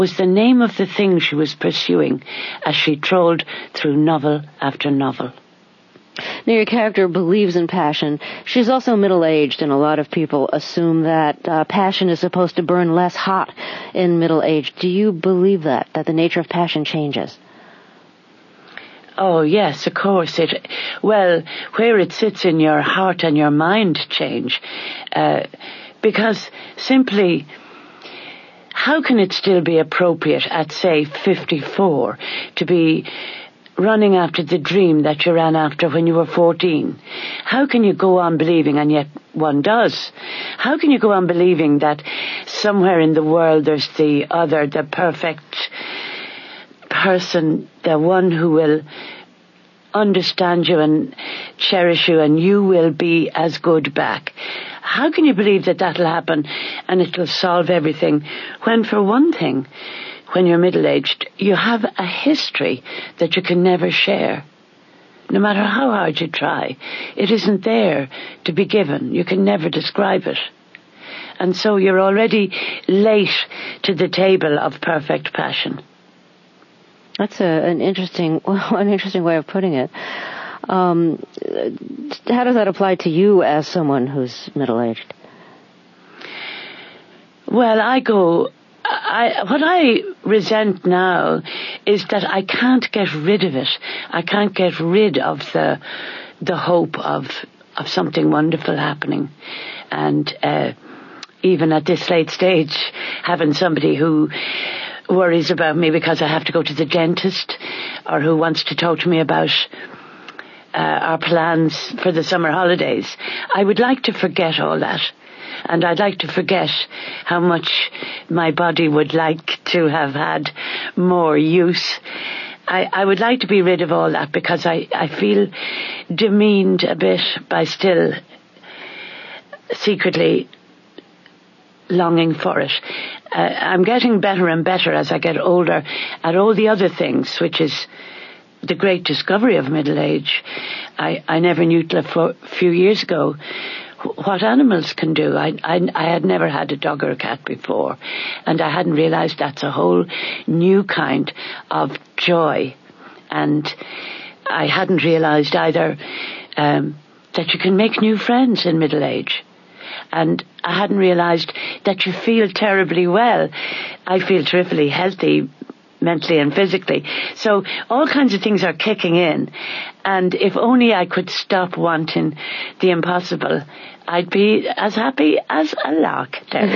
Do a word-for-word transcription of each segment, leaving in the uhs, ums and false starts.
was the name of the thing she was pursuing as she trolled through novel after novel. Now, your character believes in passion. She's also middle-aged, and a lot of people assume that uh, passion is supposed to burn less hot in middle age. Do you believe that, that the nature of passion changes? Oh, yes, of course. It Well, where it sits in your heart and your mind change. Uh, because simply, how can it still be appropriate at, say, fifty-four to be running after the dream that you ran after when you were fourteen? How can you go on believing, and yet one does, how can you go on believing that somewhere in the world there's the other, the perfect person, the one who will understand you and cherish you, and you will be as good back? How can you believe that that'll happen and it'll solve everything when, for one thing, when you're middle-aged, you have a history that you can never share? No matter how hard you try, it isn't there to be given. You can never describe it. And so you're already late to the table of perfect passion. That's a, an interesting, well, an interesting way of putting it. Um, how does that apply to you as someone who's middle-aged? Well, I go... I, what I resent now is that I can't get rid of it. I can't get rid of the the hope of of something wonderful happening. And uh, even at this late stage, having somebody who worries about me because I have to go to the dentist, or who wants to talk to me about uh, our plans for the summer holidays, I would like to forget all that. And I'd like to forget how much my body would like to have had more use. I, I would like to be rid of all that, because I, I feel demeaned a bit by still secretly longing for it. Uh, I'm getting better and better as I get older at all the other things, which is the great discovery of middle age. I, I never knew till a few years ago what animals can do. I, I, I had never had a dog or a cat before, and I hadn't realized that's a whole new kind of joy. And I hadn't realized either um, that you can make new friends in middle age. And I hadn't realized that you feel terribly well. I feel terrifically healthy, mentally and physically. So all kinds of things are kicking in. And if only I could stop wanting the impossible, I'd be as happy as a lark, Terry.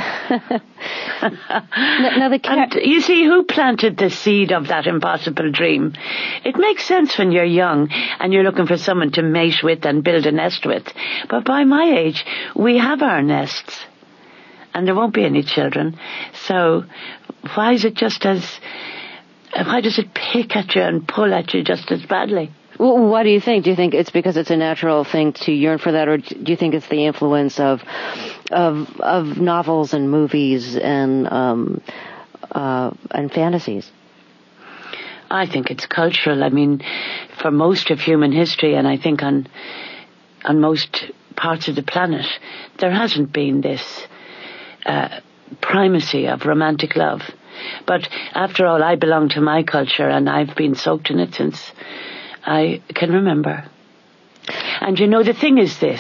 now the cat- and you see, who planted the seed of that impossible dream? It makes sense when you're young and you're looking for someone to mate with and build a nest with. But by my age, we have our nests. And there won't be any children. So why is it just as... Why does it pick at you and pull at you just as badly? Well, what do you think? Do you think it's because it's a natural thing to yearn for that, or do you think it's the influence of of of novels and movies and um, uh, and fantasies? I think it's cultural. I mean, for most of human history, and I think on on most parts of the planet, there hasn't been this uh, primacy of romantic love. But after all, I belong to my culture, and I've been soaked in it since I can remember. And you know, the thing is this.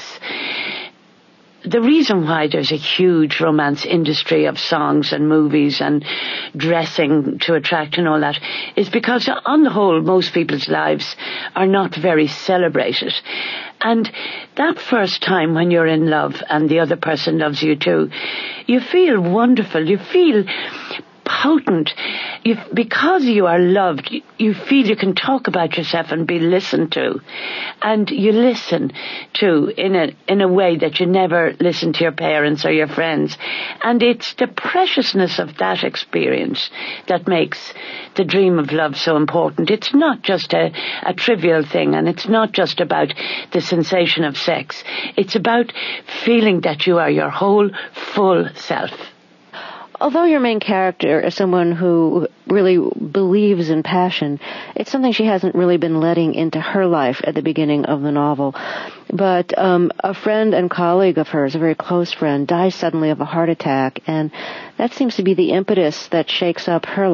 The reason why there's a huge romance industry of songs and movies and dressing to attract and all that is because, on the whole, most people's lives are not very celebrated. And that first time when you're in love and the other person loves you too, you feel wonderful. You feel potent. You, because you are loved, you, you feel you can talk about yourself and be listened to. And you listen to in a in a way that you never listen to your parents or your friends. And it's the preciousness of that experience that makes the dream of love so important. It's not just a, a trivial thing, and it's not just about the sensation of sex. It's about feeling that you are your whole, full self. Although your main character is someone who really believes in passion, it's something she hasn't really been letting into her life at the beginning of the novel. But um, a friend and colleague of hers, a very close friend, dies suddenly of a heart attack, and that seems to be the impetus that shakes up her life.